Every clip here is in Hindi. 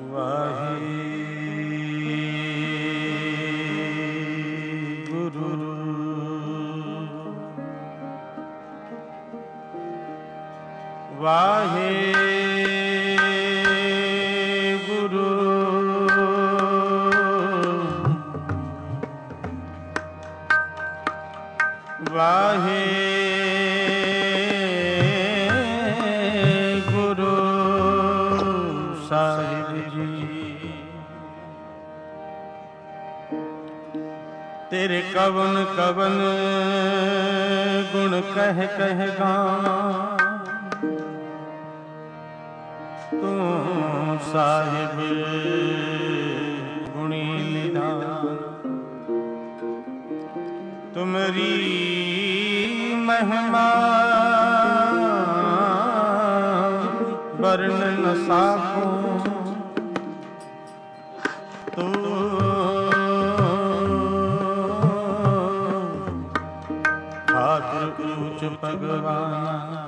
तेरे कवन कवन गुण कह कह गाना, तू साहिब गुणी निधान। तुमरी महिमा वर्ण न साको, तू ठाकुर ऊंच भगवान।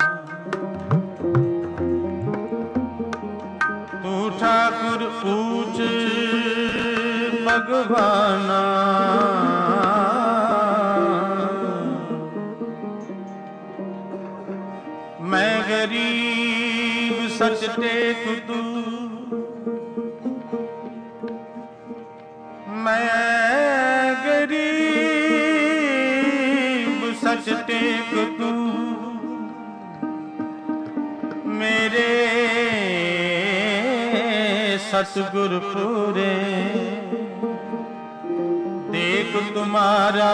तू ठाकुर ऊंच भगवाना, मैं गरीब सच टेक तू, मैं गरीब सच टेक तू। मेरे सतगुर पूरे देख तुम्हारा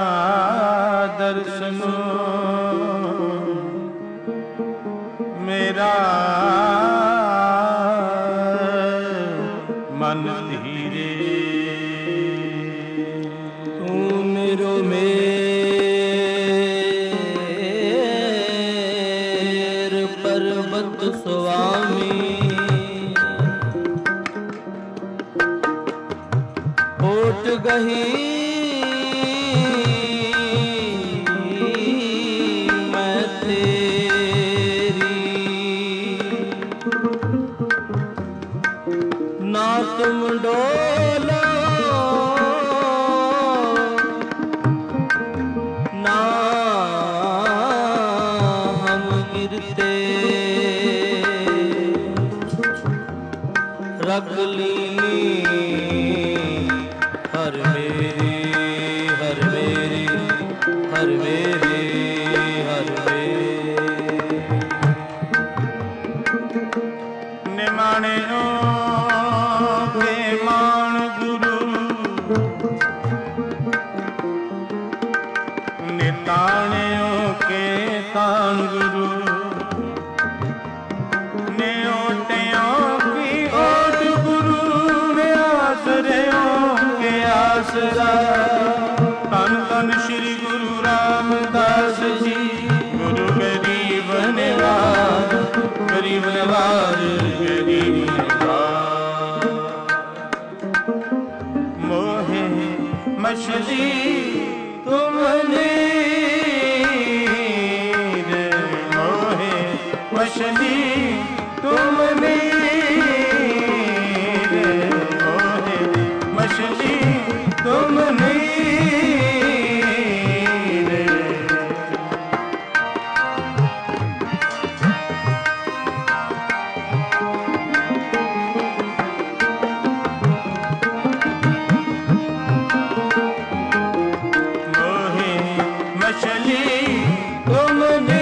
दर्शन। मेरा मन धीरे, तू मेरो मेर पर्वत स्वामी। ओट गही मैं तेरी, ना तुम डोलो ना हम गिरते, रख लीनी हर मेरी हर मेरी हर मेरी हर मेरी। निमाणियों के मान गुरु, निताणियों के तान गुरु। न्योटियों की ओट गुरु, ने आसरियों के आसरा। तन तन श्री गुरु रामदास जी, गुरु गरीब निवाज, गरीब निवाज, गरीब निवाज। मोहे मछली तुमने रे, मोहे मछली तुमने रे, मोहे मछली तुमने रे। मोहे मछली तुमने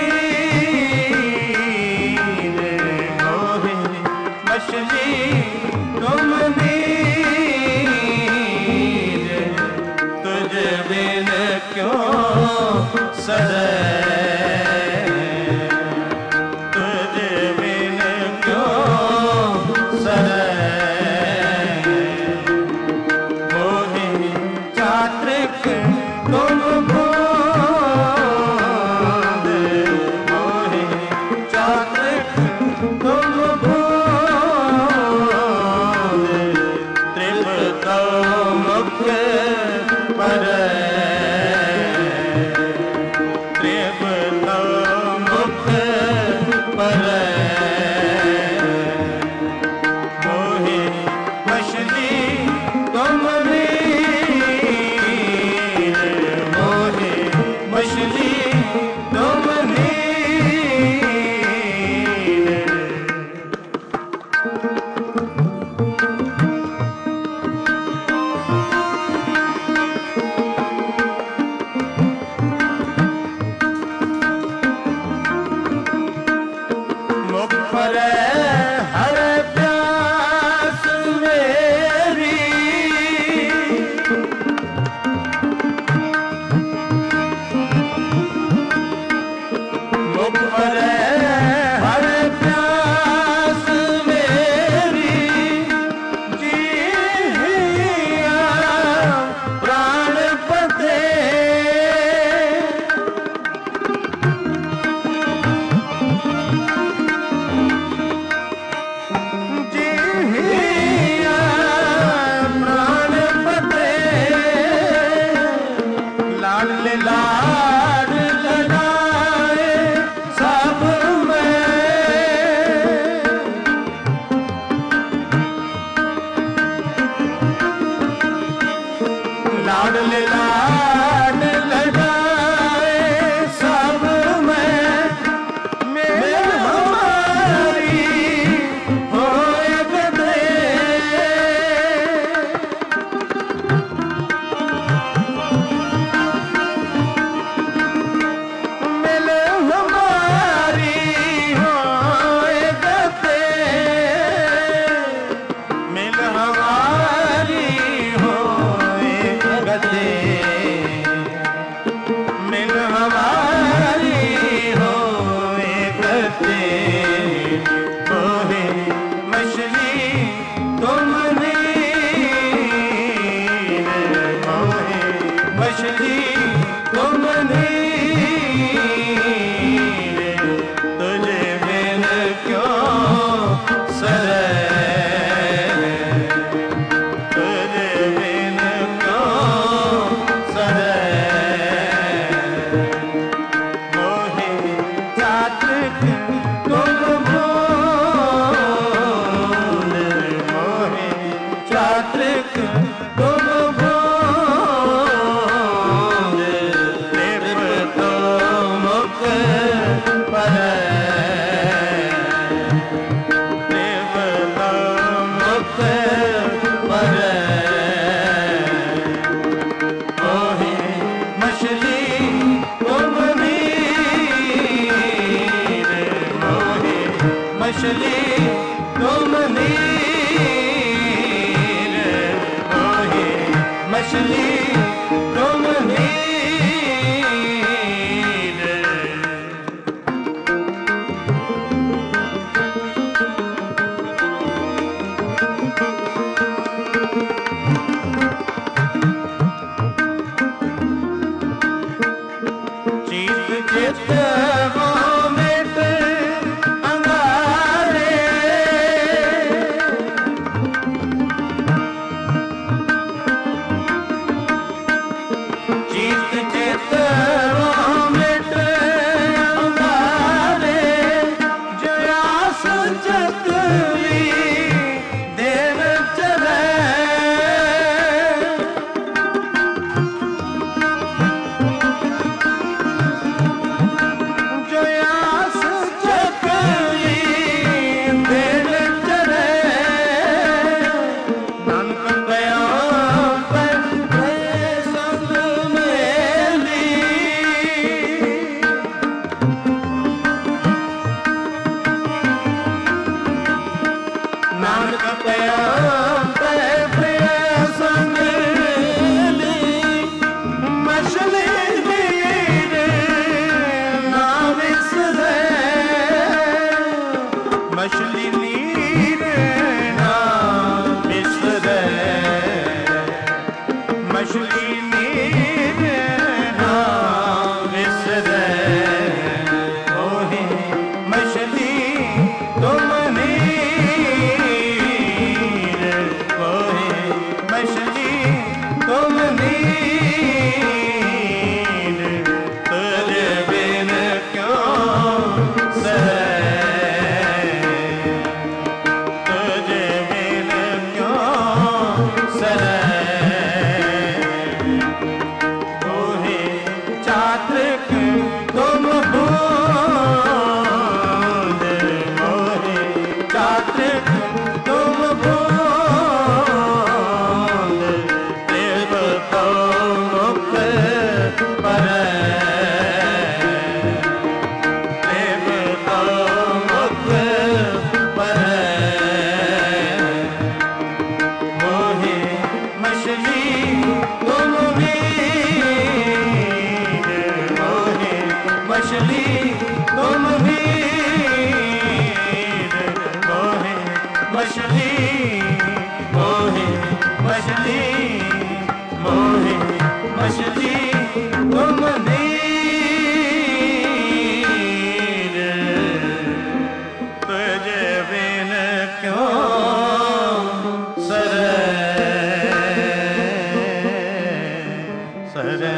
रे, मोहे मछली तुमने रे। तुझ बिन क्यों सरे, तुझ बिन क्यों सरे। मोहे चात्रिक तुम बूंद, मोहे चात्रिक तुम बूंद। त्रिपतौ मुख पर, त्रिपतौ मोहे मछली मोहे मछली तुम नीर तुझे बिन क्यों सरे सरे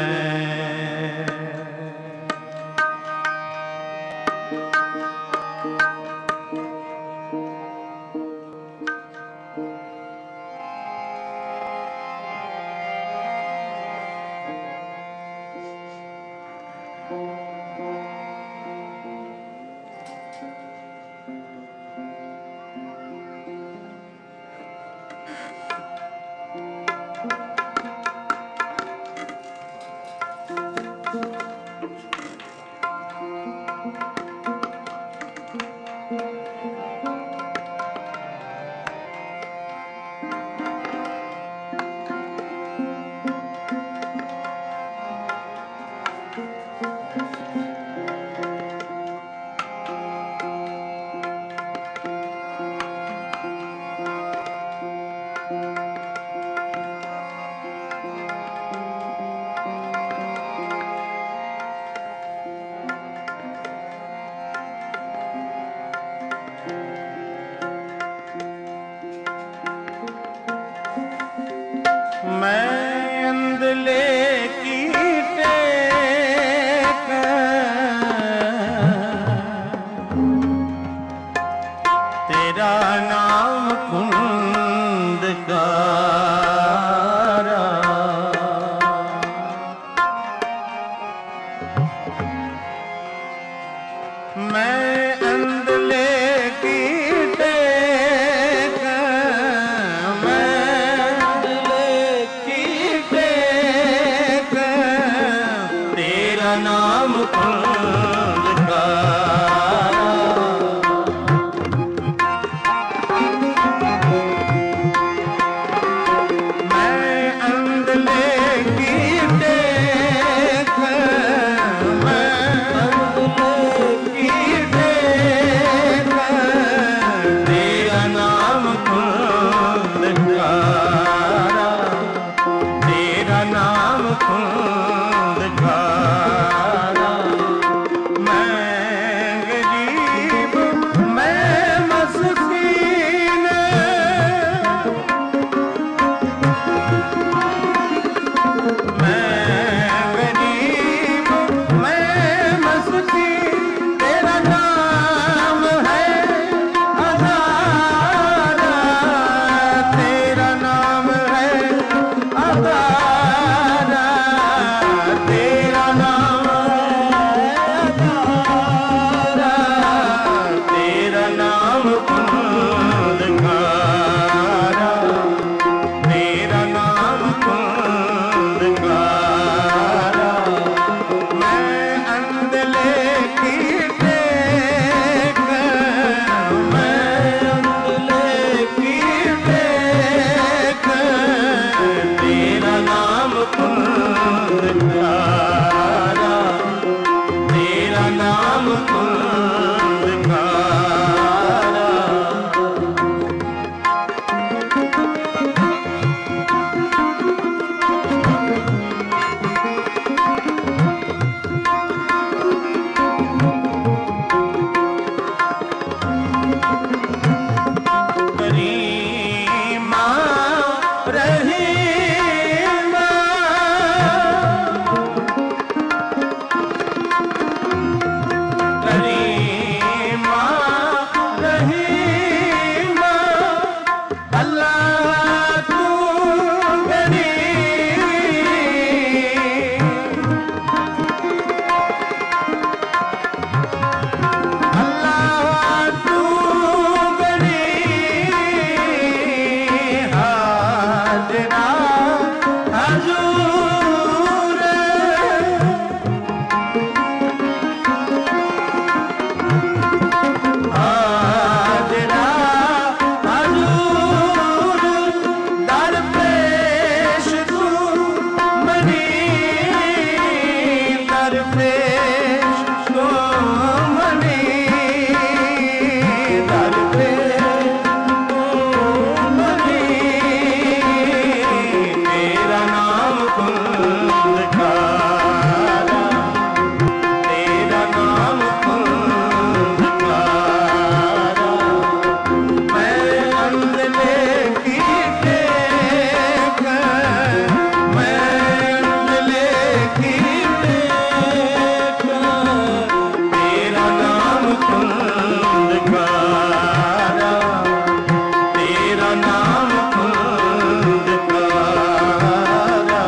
मैं अंधले की टेक तेरा नाम खुंदकारा मैं अंधले की टेक नाम खुंदकारा मैं अंधले की टेक मैं अंधले की टेक तेरा नाम खुंदकारा तेरा नाम खुंदकारा तेरा नाम है हजारा तेरा नाम फुंदकारा।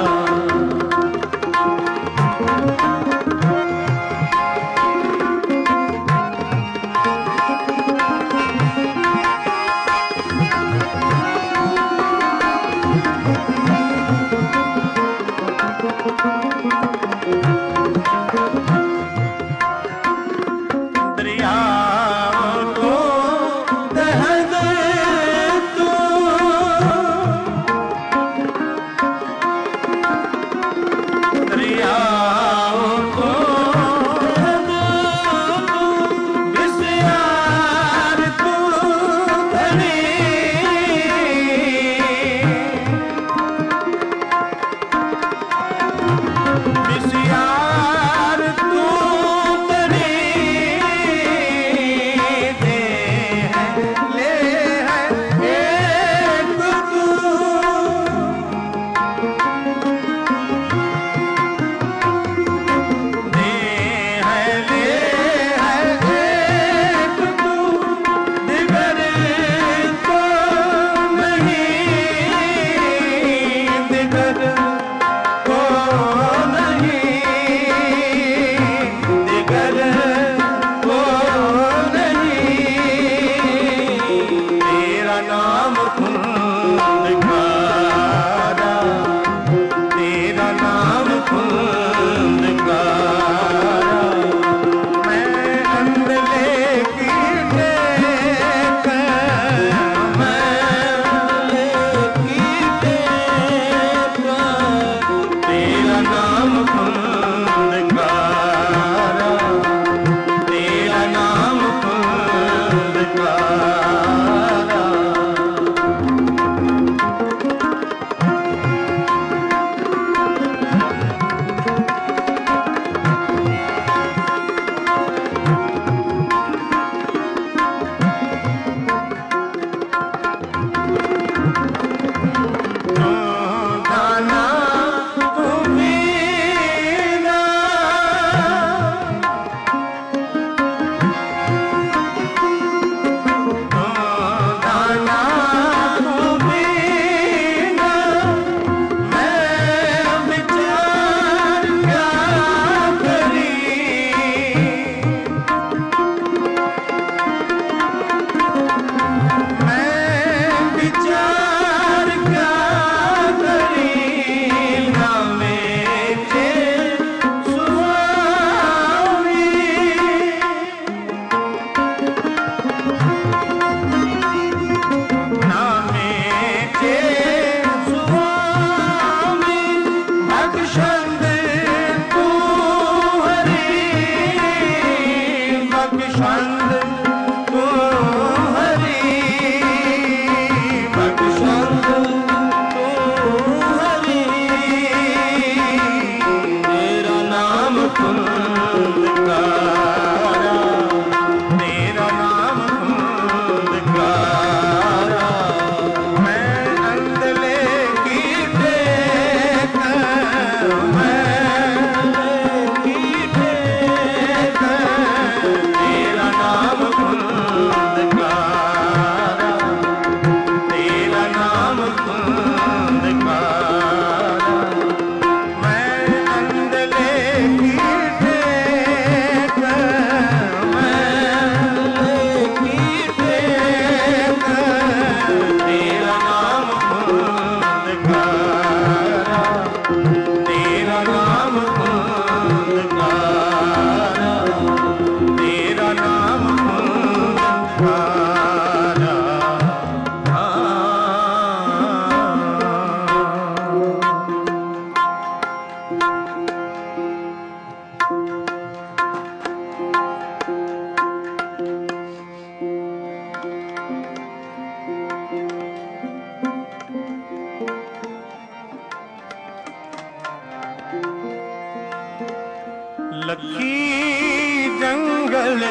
लखी जंगल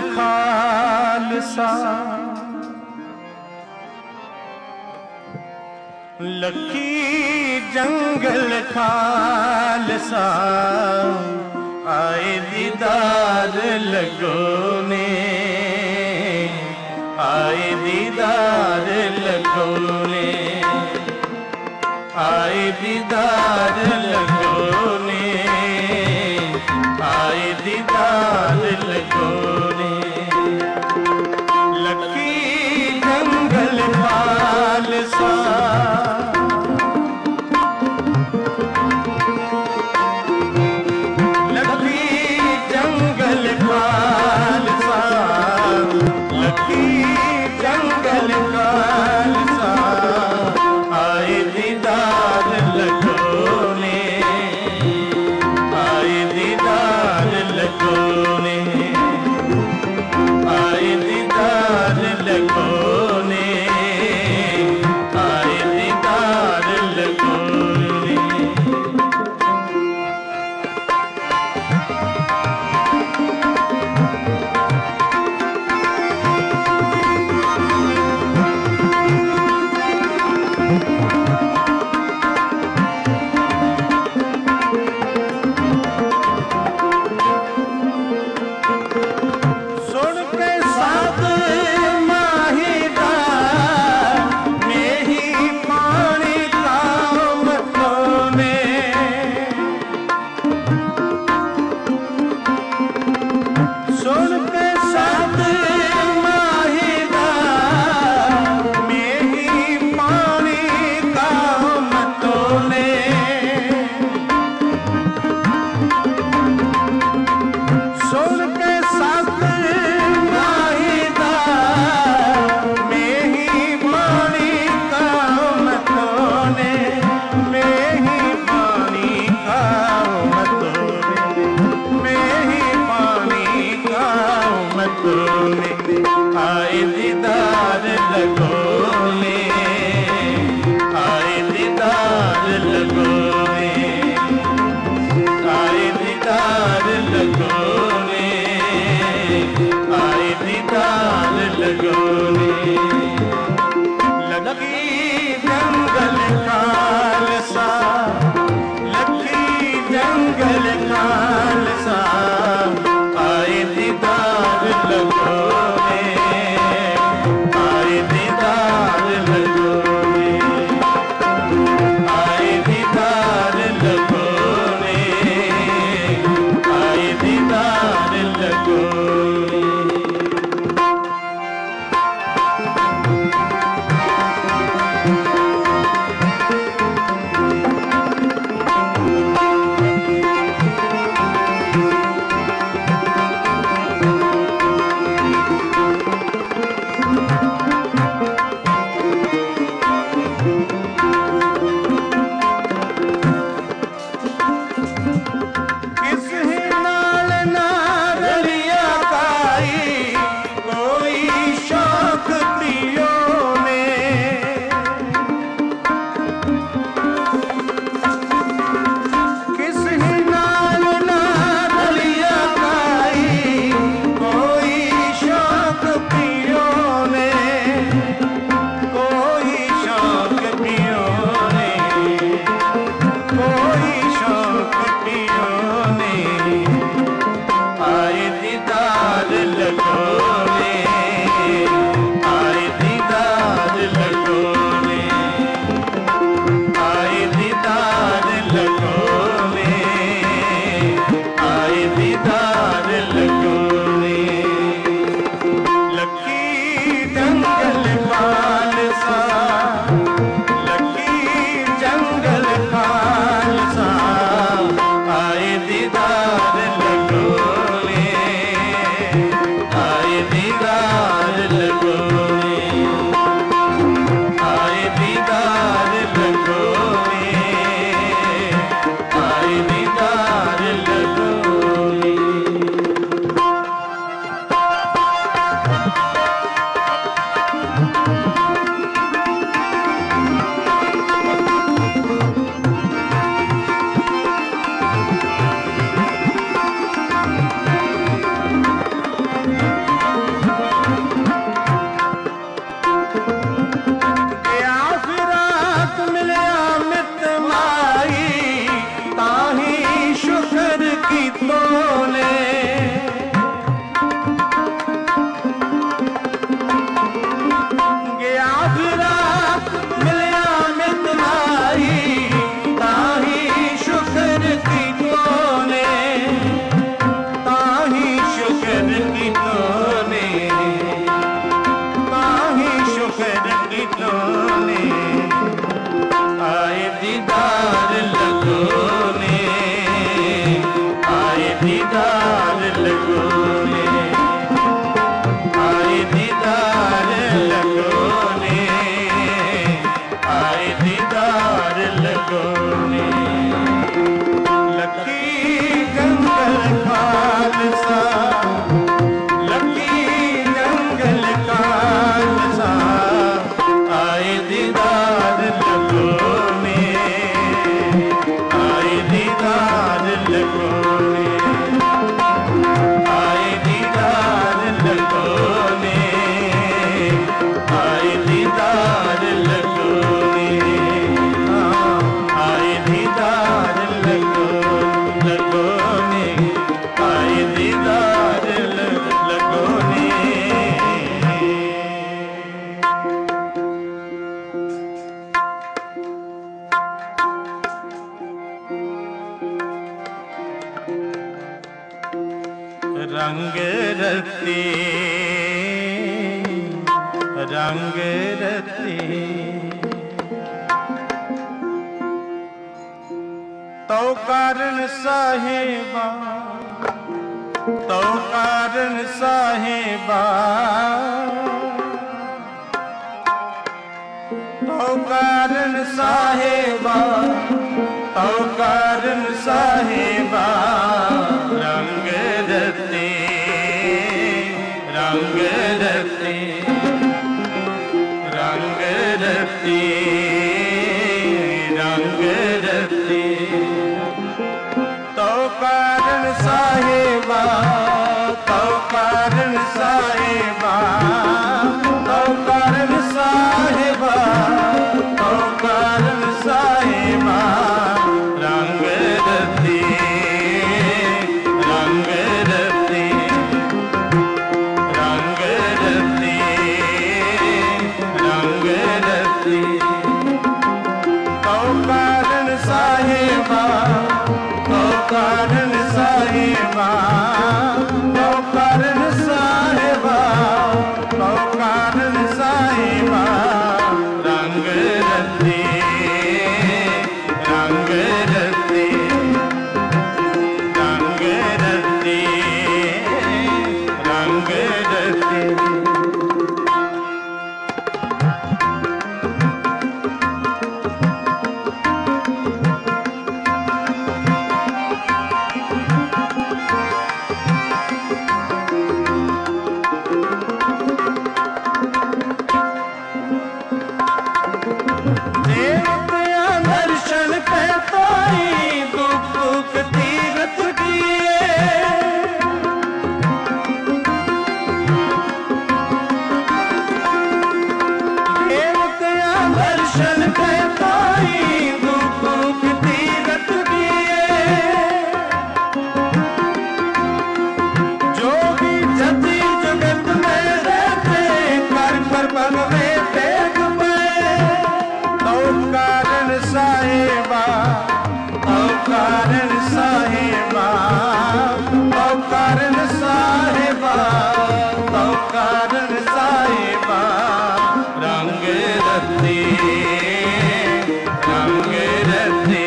खालसा, लखी जंगल खालसा, आए दीदार लगोने, आए दीदार लगोने, आए दीदार लगोने, आए दीदार लगोने। लकी जंगल खालसा, लकी जंगल खालसा, लकी जंगल खालसा, आए दीदार लगोने, आए दीदार लगोने। आए दीदार लगोने लखी जंगल खालसा लखी जंगल खालसा आए दीदार लगोने आए दीदार लगोने आए दीदार लगोने आए दीदार लगोने आए दीदार लगोने आए दीदार लगोने रंग रत्ती रंग रत्ती तो कारण साहेबा तो कारण साहेबा तो कारण साहेबा तो कारण साहेबा रंग रत्ती रंग रत्ती रंग रत्ती रंग रत्ती तो कारण साहेबा तो कारण साहेबा तो कारण साहेबा तो कारण साहेबा रंग रत्ती रंग रत्ती रंग रत्ती रंग रत्ती तो कारण साहेबा तो कारण साहेबा तो कारण साहेबा तो कारण साहेबा रंग रत्ती रंग रत्ती रंग रत्ती रंग रत्ती देवतया दर्शन पे ताई दुख दुख तीरथ किए देवतया दर्शन पे ताई दुख दुख तीरथ किए जो भी जति जगत में रहते कर कर बनवे देख तो कारण साहेबा तो कारण साहेबा तो कारण साहेबा तो कारण साहेबा रंग रत्ती रंग रत्ती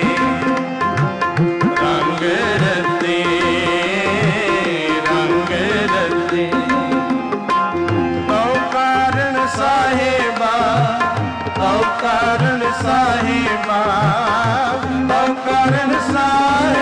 रंग रत्ती रंग रत्ती तो कारण साहेबा तो कारण साहेबा तो कारण साहेबा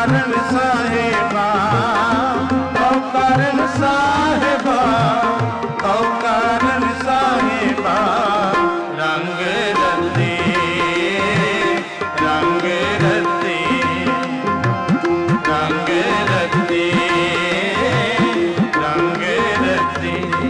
कारण साहिबा औ कारण साहिबा औ कारण साहिबा रंग रत्ती रंग रत्ती रंग रत्ती रंग रत्ती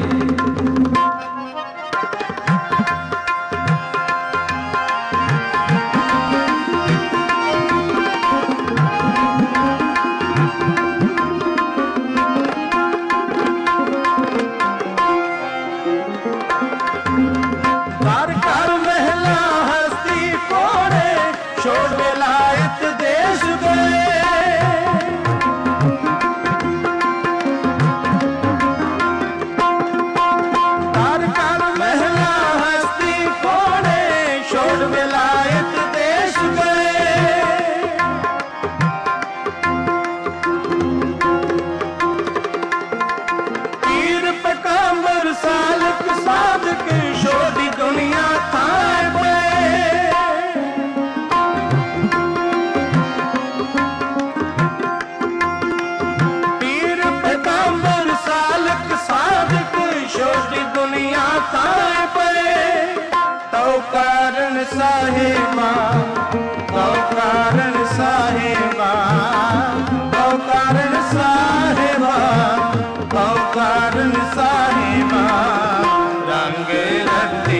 कारण साहिबा औ कारण साहिबा औ कारण साहिबा औ कारण साहिबा रंग रत्ती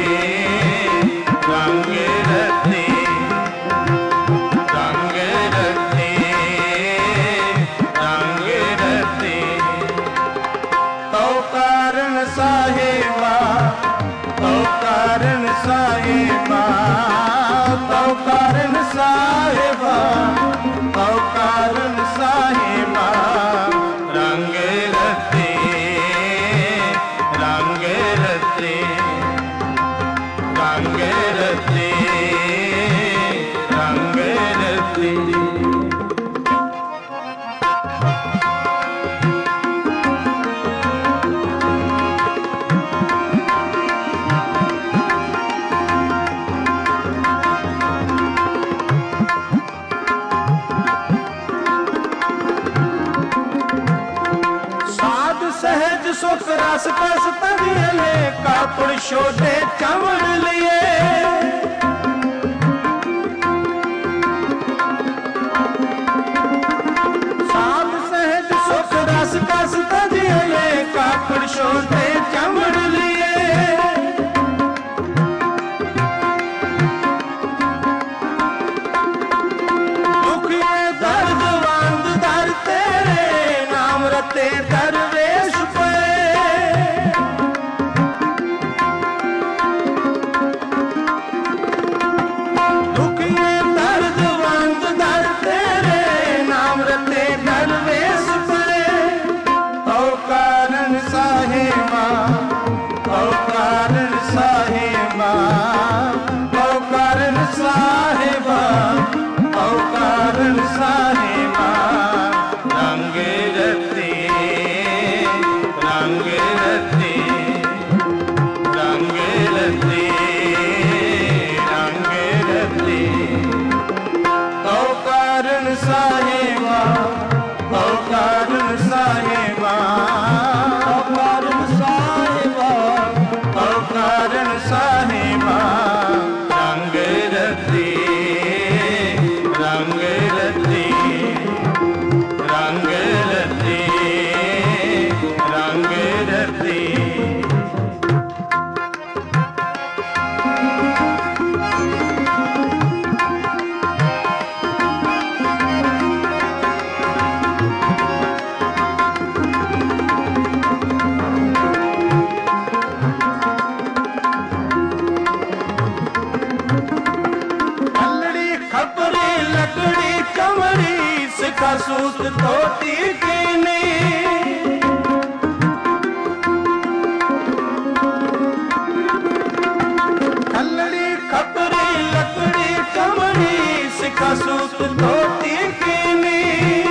रंग रत्ती रंग रत्ती रंग रत्ती औ कारण साहिबा औ कारण साहिबा औ कारण साहिबा औ कारण साहिबा रंग रत्ती रंग रत्ती रंग रत्ती रंग रत्ती सहज सुख रस कस तरियले कापड़ छोटे चमड़ लिए साध सहज सुख रस कस तरियले कापड़ छोटे चमड़ लिए दुखिए दर्द वांद दर तेरे नाम रते दरवेश साहिबा औ कारण साहिबा औ कारण साहिबा औ कारण साहिबा रंग रत्ती रंग रत्ती रंग रत्ती रंग रत्ती औ कारण साहिबा औ कारण साहिबा कारण साहिबा रंग रत्ती रंग रत्ती रंग रत्ती रंग रत्ती सिखा सूत धोती कीनी खलड़ी खपरी लकड़ी कमरी सिखा सूत धोती कीनी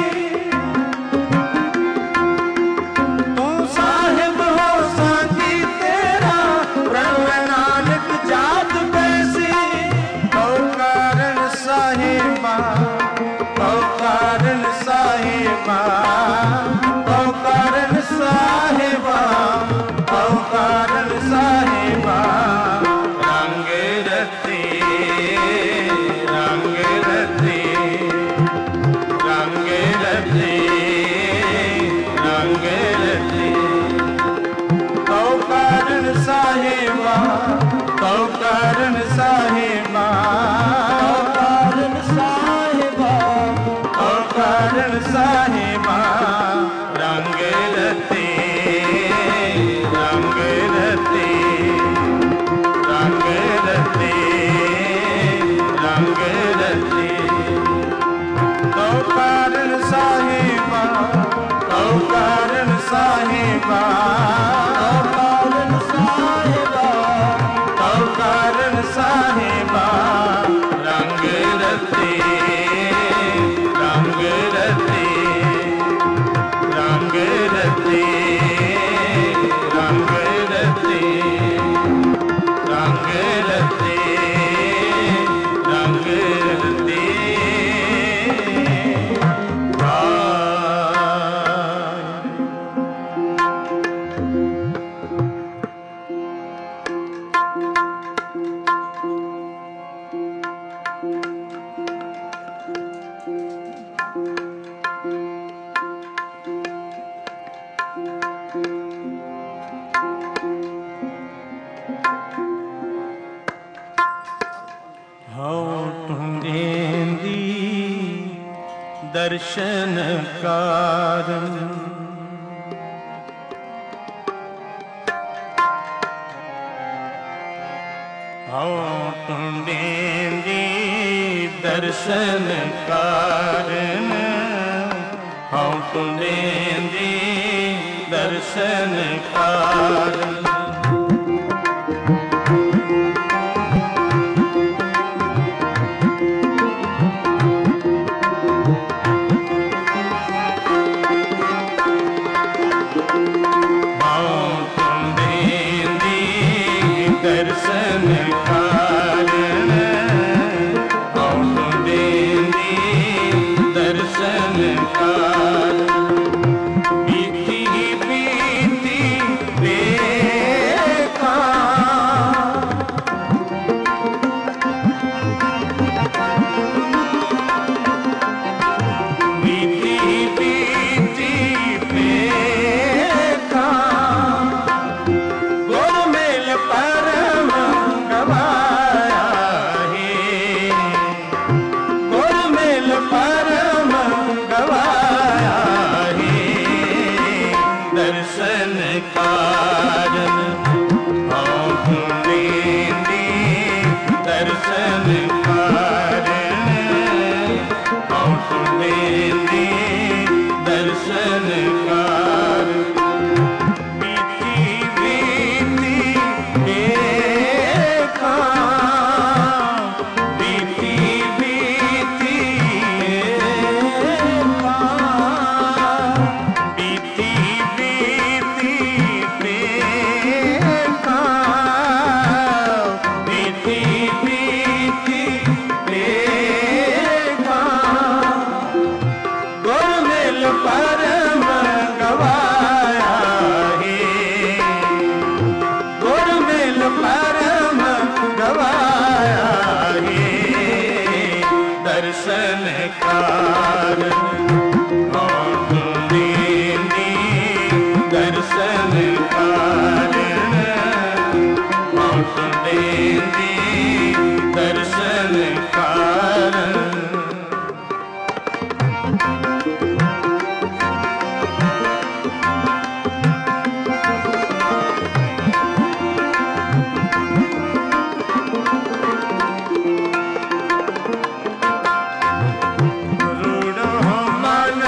तू साहिब हो सांगी तेरा प्रण नानक जात बैसी औ कारण साहिबा औ कारण रते रंग रते रंग रते तो कारण साहिबा तो कारण साहिबा कारण साहिबा तो कारण साहिबा रंग रते रंग रते रंग रते रंग रते तो कारण साहिबा तो कारण साहिबा कारण साहिबा तो कारण साहिबा रंग रते रंग रते रंग रते रंग रते रंग रते रंग रते दर्शन कारण हाँ टुंडेंदी दर्शन कारण हाँ टुंडेंदी दर्शन कारण दर्शन कारण दर्शन कारण बीती बीती देखा बीती बीती देखा गोरमेल परम गवाया है गोरमेल परम गवाया है दर्शन कारण हाँ टुंडेंदी दर्शन कारण हाँ टुंडेंदी दर्शन कारण परम गवाया है गोरमेल परम गवाया है दर्शन कारण हाँ टुंडेंदी दर्शन कारण हाँ टुंडेंदी दर्शन कारण रूढ़ मन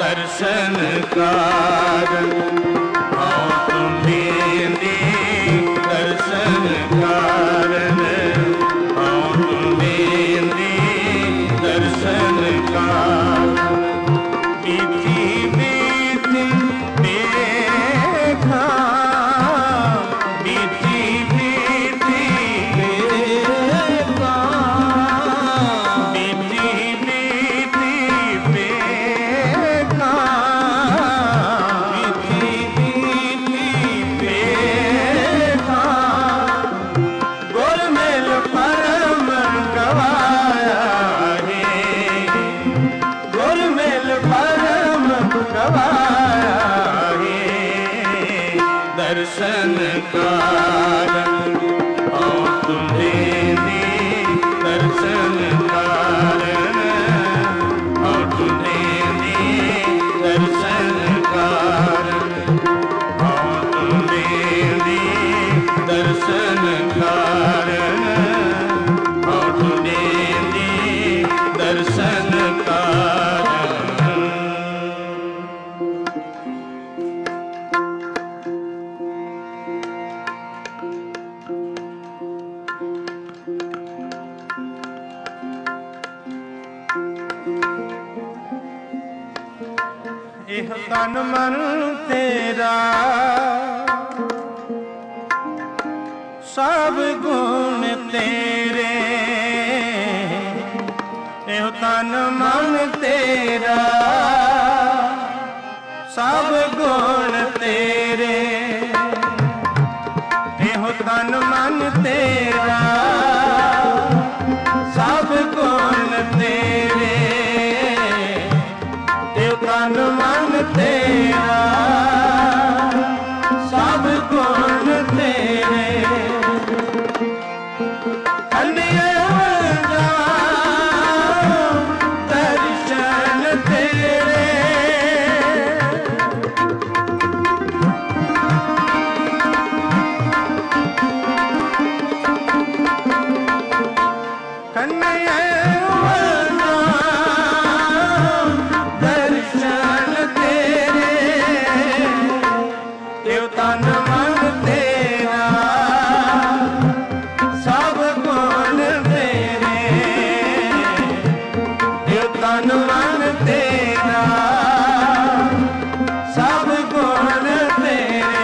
दर्शन कारण आओ तुम्हें दर्शन कारण आओ तुम्हें दर्शन कारण बीती बीती देखा बीती बीती देखा बीती बीती देखा बीती बीती देखा गोलमेल परम गवाया है गोलमेल परम गवाया है दर्शन कारण आओ तुम्हें दर्शन कारण आओ तुम्हें दर्शन कारण आओ तुम्हें दर्शन कारण आओ तुम्हें दर्शन कारण ਇਹ ਤਨ ਮਨ ਤੇਰਾ ਸਭ ਗੁਣ ਤੇਰੇ ਇਹ ਤਨ ਮਨ ਤੇਰਾ ਸਭ ਗੁਣ ਤੇਰੇ ਇਹ ਤਨ ਮਨ ਤੇਰਾ ਸਭ ਗੁਣ ਤੇਰੇ तन मन तेरा सब गुण तेरे दर्शन तेरे तन मन तेरा सब गुण तेरे तन मन तेरा सब गुण तेरे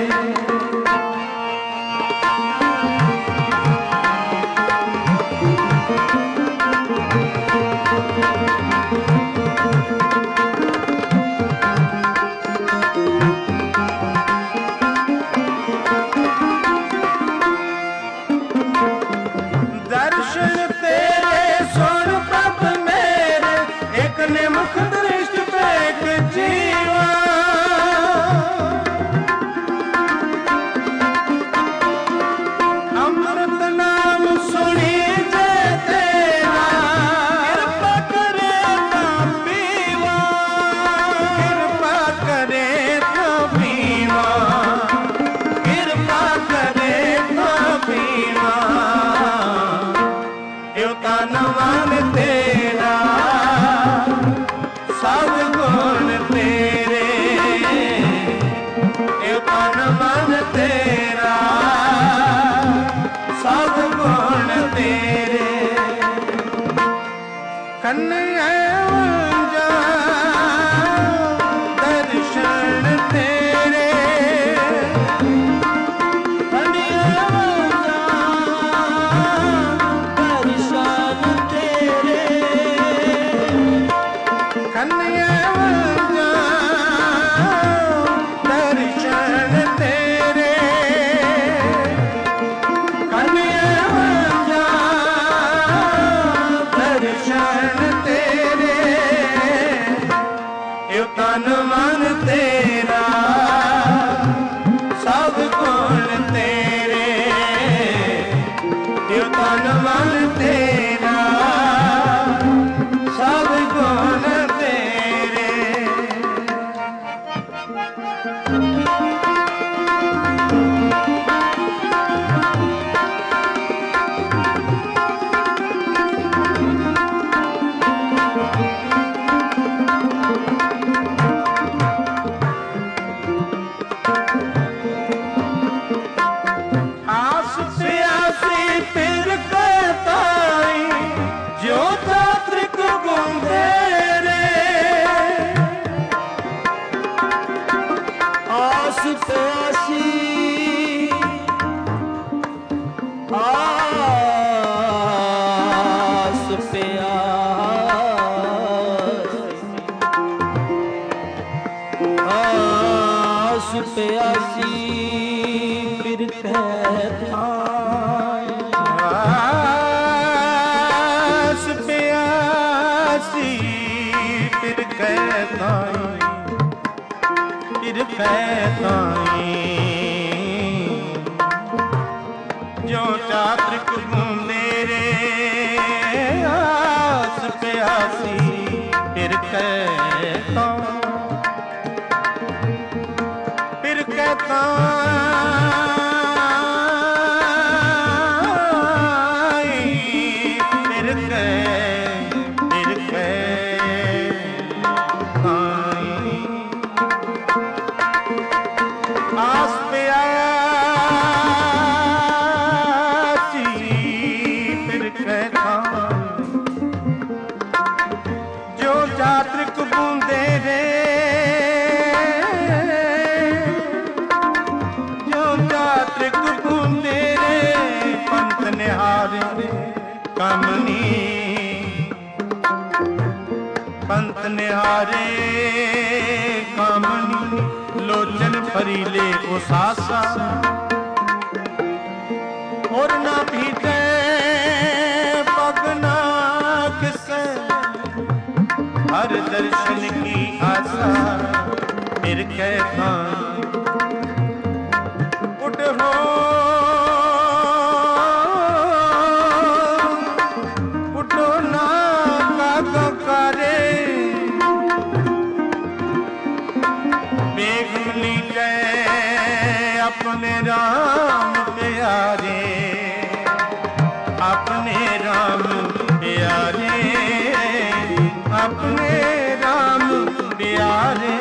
दर्शन तेरे सुन प्रभ मेरे एक ने मुख दृष्टि पे एक जीवा अमृत नाम सुनी जय तेरा कृपा करे तो पीवा कृपा करे तो पीवा कृपा करे तो पीवा तन मन तेरा सब गुण तेरे तन मन तेरा सब गुण तेरे कन्हैया दर्शन तेरे दर्शन तेरे दर्शन तेरे तन मन तेरा सब गुण तेरे तन मन तेरा सब गुण तेरे आस प्यासी फिर कहता आस प्यासी फिर कहता जो चात्रिक घूमने रे आस प्यासी फिर कहता फिर कहता आस प्यासी फिर कहता जो चात्रिक बूंदे रे जो चात्रिक बूंदे रे पंत निहारे कामनी पंत निहारे कामनी लोचन फरीले उसासा और ना भीते पगना किसे हर दर्शन की आशा फिर कहता उठ हो उठो ना का करे बेगमनी गए अपने राम प्यारे अपने राम प्यारे अपने राम प्यारे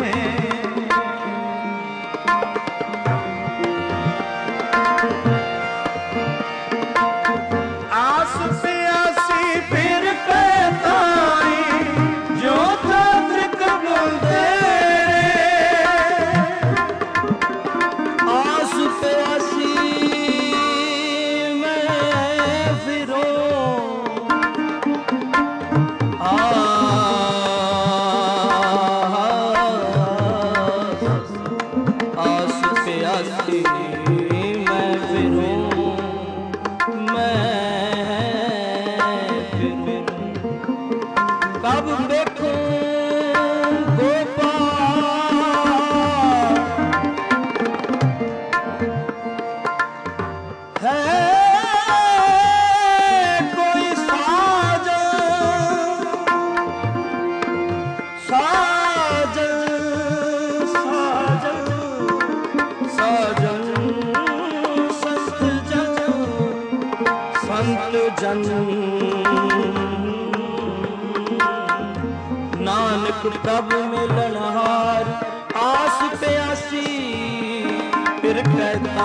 आस प्यासी फिर कहता जो चात्रिक बोलते कब देखूं गोपाल है कोई साजन साजन साजन साजन संत जन नानक प्रभु मिलनहार आस प्यासी फिर कहता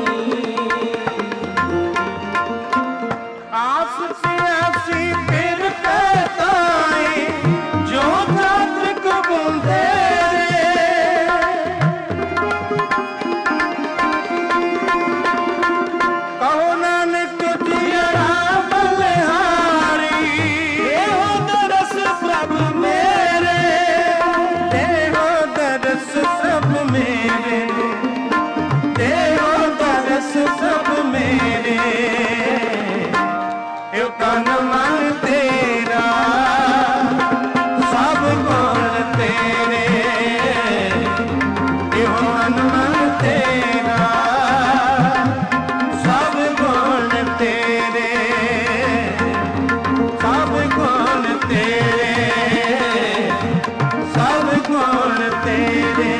आस प्यासी फिर कहता जो चात्रिक बूंदे कहो नानक जिया बलिहारी देहो दरस प्रभु मेरे देहो दरस सब मेरे देहो दरस सब मेरे तन मन तेरा सब गुण तेरे तन मन तेरा सब गुण तेरे सब गुण तेरे सब गुण तेरे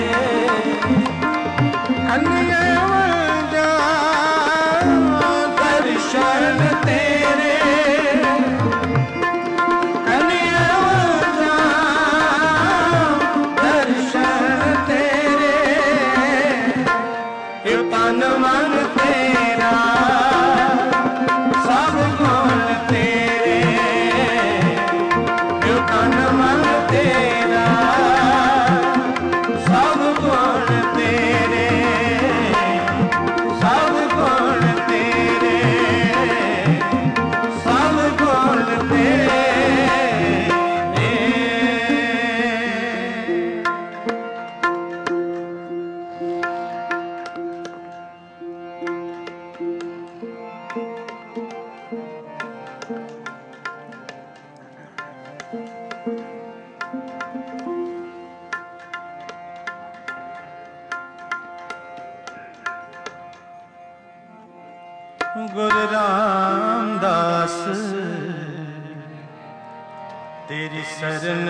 कन्या दर्शन तेरे तन मन तेरा सब गुण तेरे तन मन तेरा गुरु रामदास तेरी शरण,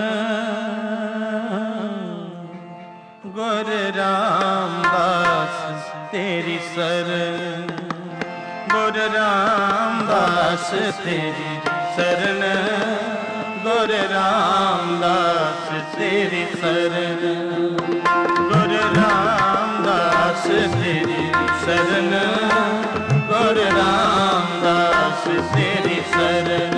गुरु रामदास तेरी शरण, गुरु रामदास तेरी शरण, गुरु रामदास तेरी शरण, गुरु रामदास तेरी शरण, गुरु रामदास तेरी शरण।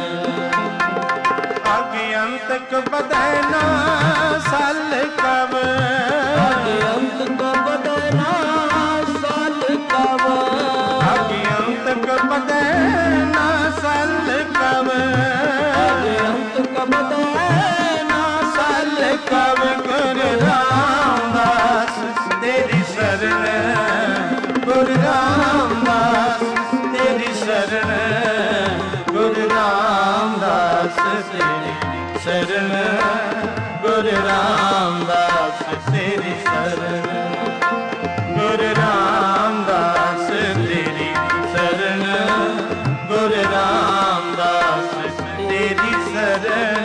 आगे अंत कब बदना साल कब, आगे अंत कब बदना साल कब, आगे अंत कब बदना साल कब, आगे अंत कब बदना साल कब, गुरु रामदास तेरी शरण, गुरु रामदास तेरी शरण, गुरु रामदास तेरी शरण, गुरु रामदास तेरी शरण, गुरु रामदास तेरी शरण, गुरु रामदास तेरी शरण।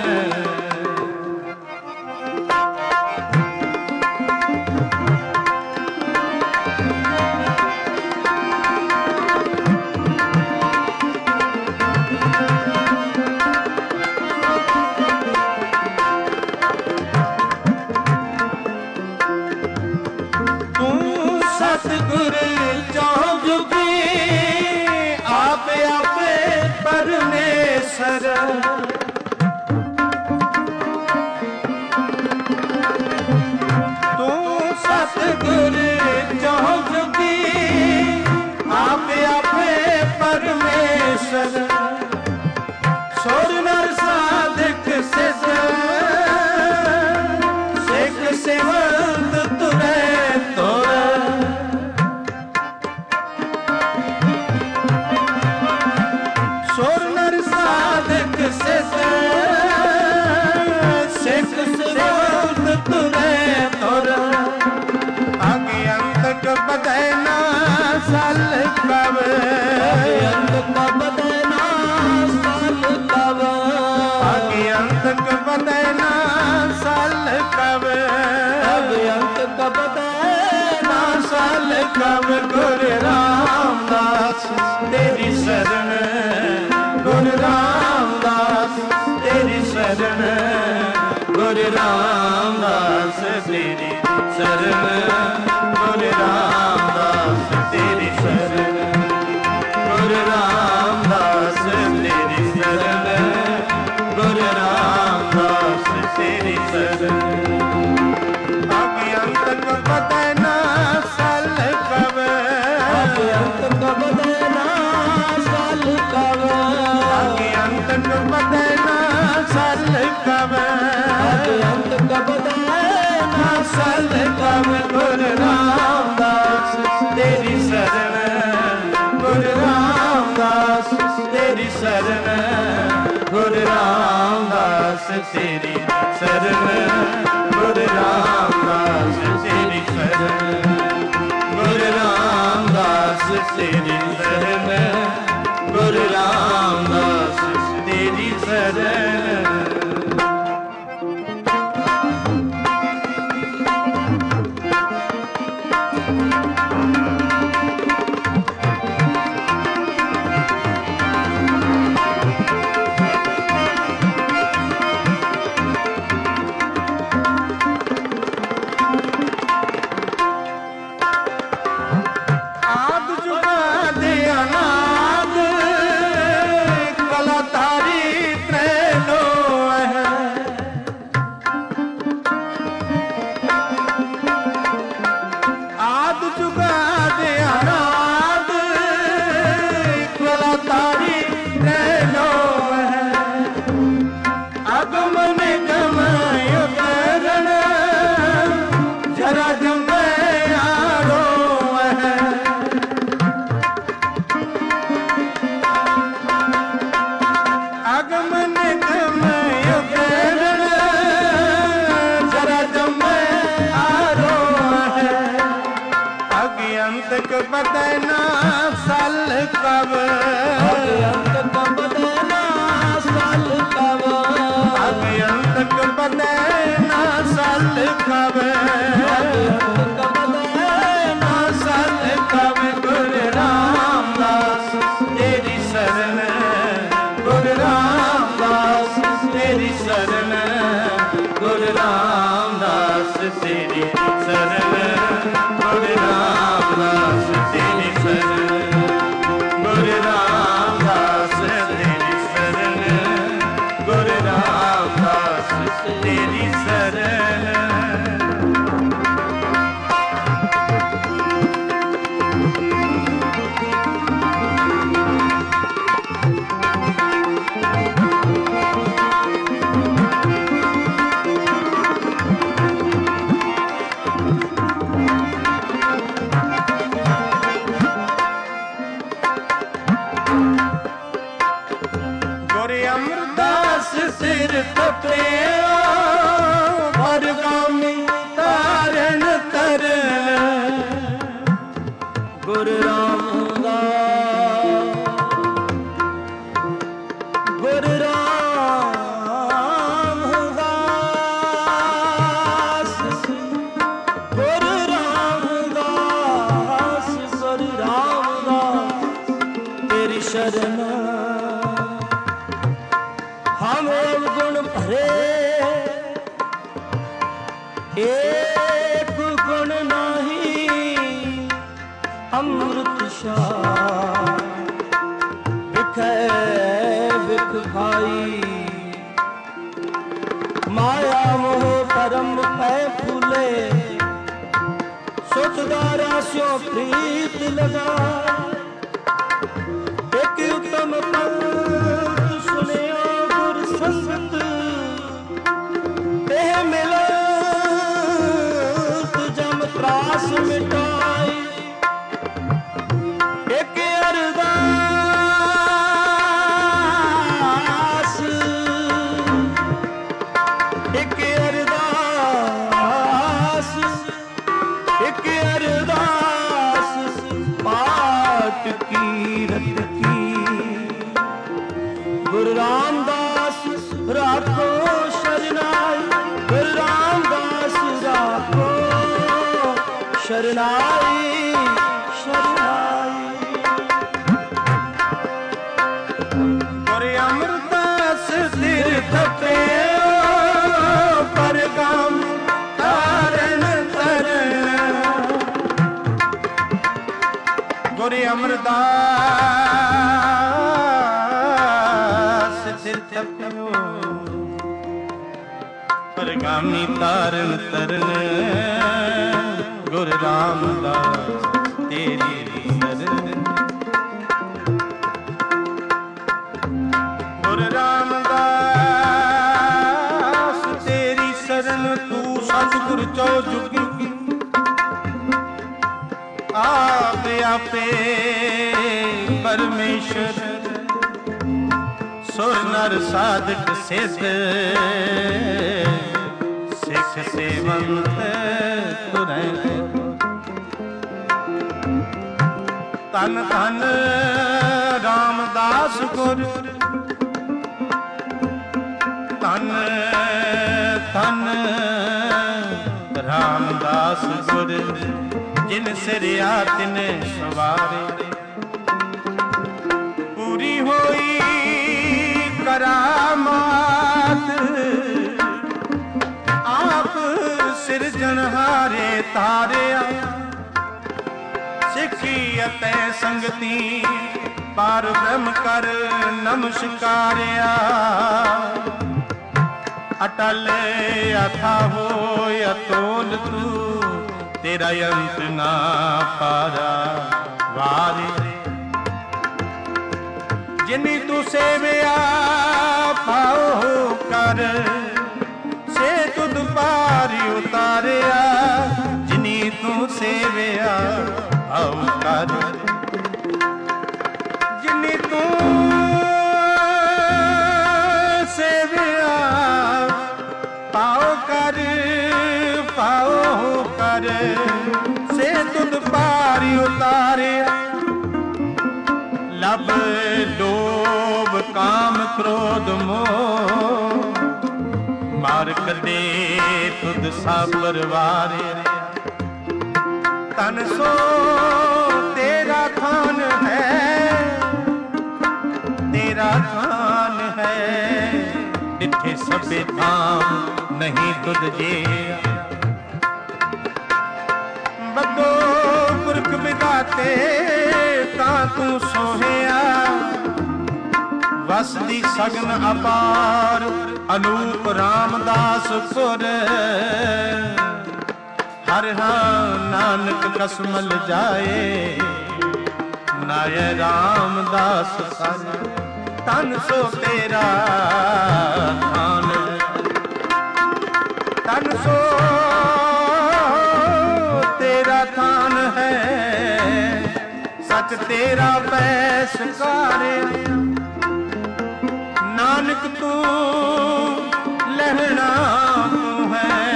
सतगुरु जो जुगी आप आपे परमेश्वर, तू सतगुरु जो जुगी आप आपे परमेश्वर, छोड़ नर साधक से सिख सेवंत तुरे तोरा, सिख सेवंत तुरे तोरा। आगे अंत कब बदना साल कब, आगे अंत कब बदना साल कब, आगे अंत कब बदना साल कब, आगे अंत कब बदना साल कब, गुरु रामदास तेरी शरण, गुरु रामदास तेरी शरण, गुरु रामदास तेरी शरण, गुरु रामदास तेरी शरण, गुरु रामदास तेरी शरण, गुरु रामदास तेरी शरण। आगे अंत कब बदना साल कब, आगे अंत कब बदना साल कब, आगे अंत कब बदना साल कब, आगे अंत कब बदना साल कब, गुरु रामदास तेरी शरण, गुरु रामदास तेरी शरण, गुरु रामदास तेरी शरण, गुरु रामदास तेरी शरण, गुरु रामदास तेरी शरण, गुरु रामदास तेरी शरण। बदना साल का तेरी शरण, गुरु रामदास तेरी शरण, गुरु रामदास तेरी शरण, गुरु रामदास तेरी शरण। सिर तपे भरगामी तारण तरन, गुरु रामदास, गुरु रामदास, गुरु रामदास, गुरु रामदास तेरी शरण। हम गुण भरे एक गुण नहीं, अमृत शाह बिखै बिख खाई, माया मोह परम पै फूले, सोचदारा स्यो प्रीत लगा, एक उत्तम पंथ सुनियो संगत ते मिलत जम त्रास मिटाई, एक अरदास, एक अरदास, एक अरदास पाठ की रत की, गुरु रामदास राखो शरणाई, गुरु रामदास राखो शरणाई, शरणाई। गुरु अमरदास सिर थपे परगाम तारण तरन, गुरु अमरदास सिर थपे परगामी तारण तरन, गुरु रामदास तेरी शरण, गुरु रामदास तेरी शरण। तू सतगुरु चौ जुगी आप आपे परमेश्वर, सुर नर साधक सिद्ध, सिख सेवंत तुरै, तन तन रामदास गुरु, तन तन रामदास गुरु, जिन सिरिया तिन सवारे, पूरी होई करामात, आप सिरजनहारे तारिया, सिखी अतै संगति पार ब्रह्म कर नमस्कारिया, अटल अथा हो अतोल तू, तेरा अंत ना पारा वारे, जिनी तू सेविया पाओ कर, से तुद पारी उतारिया, जिनी तू सेविया पाओ कर, जिनी तू सेविया पाओ कर, पाओ कर, से तुद पारी उतारिया, लब लोभ काम क्रोध मोह, मार कदे तुद सा परवारे, तन सो तेरा खान है, तेरा खान है, डिठे सबे धाम नहीं तुझ जे, ਦਾਤੇ ਤਾਂ ਤੂੰ ਸੋਹਿਆ, ਵਸਦੀ ਸਗਨ ਅਪਾਰ ਅਨੂਪ ਰਾਮਦਾਸ ਪੁਰ। ਹਰਿ ਹਾਂ ਨਾਨਕ ਕਸਮਲ ਜਾਏ, ਨਾਇ ਰਾਮਦਾਸ ਸਰ। ਤਨ ਸੋ ਤੇਰਾ ਥਾਨ, ਤਨ ਸੋ ਤੇਰਾ ਥਾਨ ਹੈ, ਸਚ ਤੇਰਾ ਪੈਸ ਕਾਰੇ। ਨਾਨਕ ਤੂੰ ਲਹਿਣਾ ਤੂੰ ਹੈ,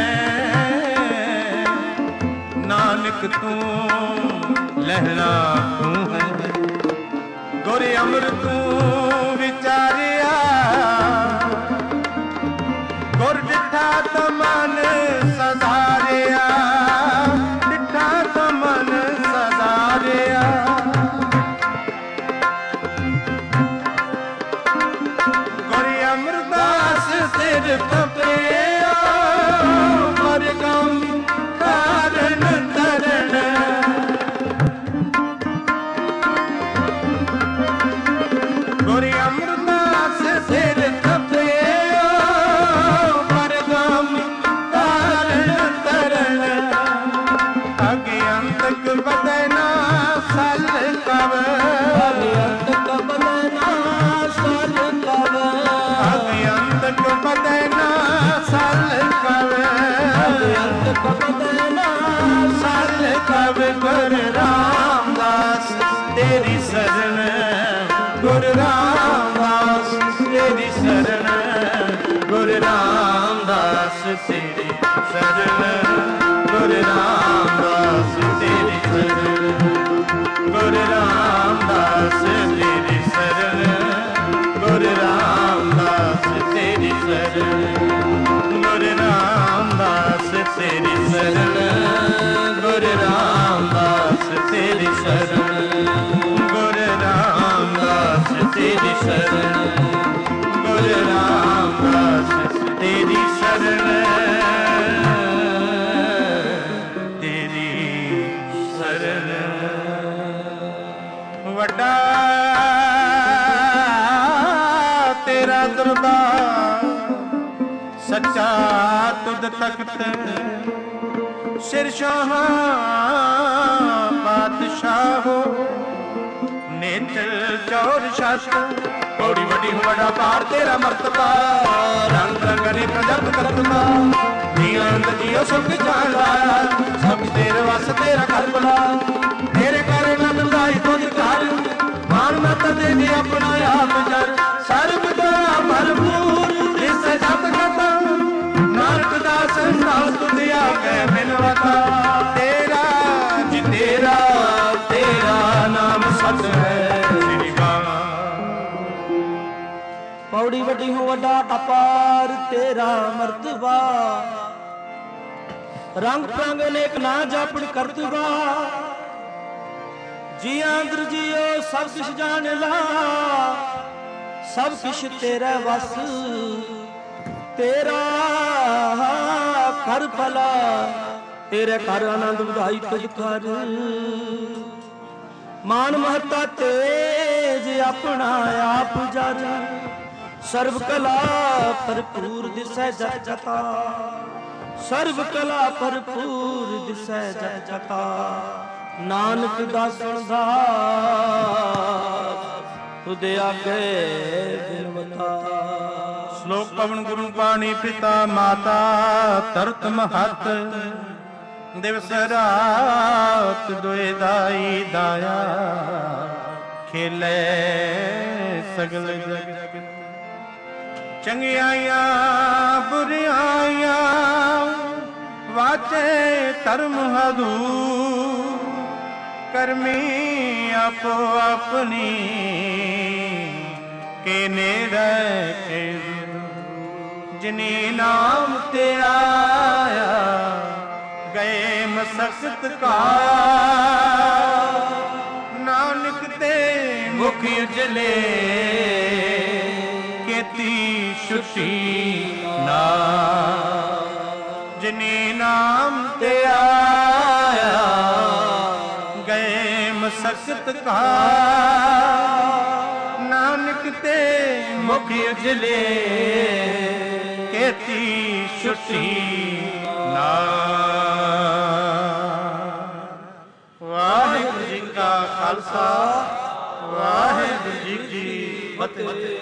ਨਾਨਕ ਤੂੰ ਲਹਿਣਾ ਤੂੰ ਹੈ। ਗੁਰ ਅਮਰ ਤੂੰ ਵਿਚਾਰਿਆ, ਗੁਰ ਡਿਠਾ ਤਾ ਮਨ ਸਦਾਰਿਆ, ਡਿਠਾ ਤਾ ਮਨ ਸਦਾਰਿਆ। ਗੁਰ ਅਮਰਦਾਸ ਸਿਰ ਤਪਿਆ, ਮਰਗਮ ਕਾਰਨ ਤਰਨ। ਗੁਰ ਅਮਰਦਾਸ ਸਿਰ ਤਪਿਆ, ਮਰਗਮ ਕਾਰਨ ਤਰਨ। ਅਗੇ ਅੰਤਕ ਬਦਨਾ ਸਲ ਕਵ, ਅਗੇ ਅੰਤਕ ਬਦਨਾ ਸਲ ਕਵ, ਅਗੇ ਅੰਤਕ ਬਦਨਾ ਸਲ ਕਵ, ਅਗੇ ਅੰਤਕ ਬਦਨਾ ਸਲ ਕਵ। ਗੁਰ ਰਾਮਦਾਸ ਤੇਰੀ ਸਰਣ, ਗੁਰ ਰਾਮਦਾਸ ਤੇਰੀ ਸਰਣ, ਗੁਰ ਰਾਮਦਾਸ ਤੇਰੀ ਸਰਣ, ਗੁਰ ਰਾਮਦਾਸ ਤੇਰੀ ਸਰਣ, ਗੁਰ ਰਾਮਦਾਸ ਤੇਰੀ ਸਰਣ, ਗੁਰ ਰਾਮਦਾਸ ਤੇਰੀ ਸਰਣ, ਗੁਰ ਰਾਮਦਾਸ ਤੇਰੀ ਸਰਣ, ਗੁਰ ਰਾਮਦਾਸ ਤੇਰੀ ਸਰਣ, ਗੁਰ ਰਾਮਦਾਸ ਤੇਰੀ ਸਰਣ, ਗੁਰ ਰਾਮਦਾਸ ਤੇਰੀ ਸਰਣ, ਤੇਰੀ ਸਰਣ। ਵੱਡਾ ਤੇਰਾ ਦਰਬਾਰ, ਸੱਚਾ ਤੁਧ ਤਖਤ, ਸਿਰ ਸ਼ਾਹਾਂ ਪਾਤਸ਼ਾਹੋ, ਨੇਤਰ ਚੌਰ ਛਤ। ਪੌੜੀ ਵੱਡੀ ਵੱਡਾ ਪਾਰ ਤੇਰਾ ਮਰਤਬਾ, ਰੰਗ ਰੰਗਨੇ ਪ੍ਰਜਪ ਕਰਤਬਾ। ਨੀਲੰਦ ਜੀਓ ਸੁਖ ਜਾਣਦਾ, ਸਭ ਤੇਰੇ ਵਸ ਤੇਰਾ ਘਰ ਬਲਾ। ਤੇਰੇ ਘਰ ਨੰਦ ਦਾਈ ਤੁਧ ਘਰ, ਮਾਨ ਮਤ ਦੇ ਦੇ ਆਪਣਾ ਆਪ ਜਰ। ਸਰਬ ਦਾ ਭਰਪੂਰ ਜਿਸ ਜਪ ਕਤਾ, ਨਾਨਕ ਦਾ ਸੰਸਾਰ ਤੁਧ ਆਗੇ ਬਿਨਵਤਾ। ਤੇਰਾ ਜੀ ਤੇਰਾ, ਤੇਰਾ ਨਾਮ ਸਤ ਹੈ। ਸ੍ਰੀ ਵਾਹਿਗੁਰੂ। ਪੌੜੀ ਵੱਡੀ ਹੋ ਵੱਡਾ ਅਪਾਰ ਤੇਰਾ ਮਰਤਬਾ, ਰੰਗ ਪ੍ਰੰਗ ਅਨੇਕ ਨਾ ਜਾਪੜ ਕਰਤਬਾ। ਜੀਆਂ ਅੰਦਰ ਜੀਓ ਸਭ ਕੁਛ ਜਾਣ ਲਾ, ਸਭ ਕੁਛ ਤੇਰਾ ਵਸ। ਤੇਰਾ ਘਰ ਭਲਾ, ਤੇਰੇ ਘਰ ਆਨੰਦ ਵਧਾਈ ਤੁਝ ਕਰ। ਮਾਨ ਮਹਤਾ ਤੇਜ ਆਪਣਾ ਆਪ ਜਰ, ਸਰਬ ਕਲਾ ਭਰਪੂਰ ਦਿਸੈ ਜਤ ਜਤਾ। ਸਰਬ ਕਲਾ ਭਰਪੂਰ ਦਿਸੈ ਜਤ ਜਤਾ। ਨਾਨਕ ਦਾਸਣ ਦਾ ਤੁਧ ਆਗੇ ਬਿਨਵਤਾ। ਸ਼ਲੋਕ ਪਵਨ ਗੁਰੂ ਪਾਣੀ ਪਿਤਾ ਮਾਤਾ, ਤਰਤ ਮਹਤ ਦਿਵਸ ਰਾਤ ਦੁਇ ਦਾਈ ਦਾਇਆ। ਖੇਲੇ ਸਗਲ ਜਗ, ਚੰਗਿਆਈਆਂ ਬੁਰਿਆਈਆਂ, ਵਾਚੇ ਧਰਮ ਹਦੂਰ। ਕਰਮੀ ਆਪੋ ਆਪਣੀ, ਕੇ ਨੇੜੇ ਕੇ ਜਿਨੀ ਨਾਮ ਤੇ ਆਇਆ। ਗਏ ਮਸਕਤ ਕਾਇਆ, ਨਾਨਕ ਤੇ ਮੁਖ ਉਜਲੇ। ਕੀਤੀ ਛੁੱਟੀ ਨਾ, ਜਿਨੀ ਨਾਮ ਤੇ ਆਇਆ। ਗਏ ਸਕਤ ਕਾ ਨਾਨਕ ਤੇ ਮੁਖ ਉਜਲੇ ਕੀਤੀ ਛੁੱਟੀ ਨਾ। ਵਾਹਿਗੁਰੂ ਜੀ ਕਾ ਖਾਲਸਾ ਵਾਹਿਗੁਰੂ ਜੀ ਕੀ ਫਤਿਹ।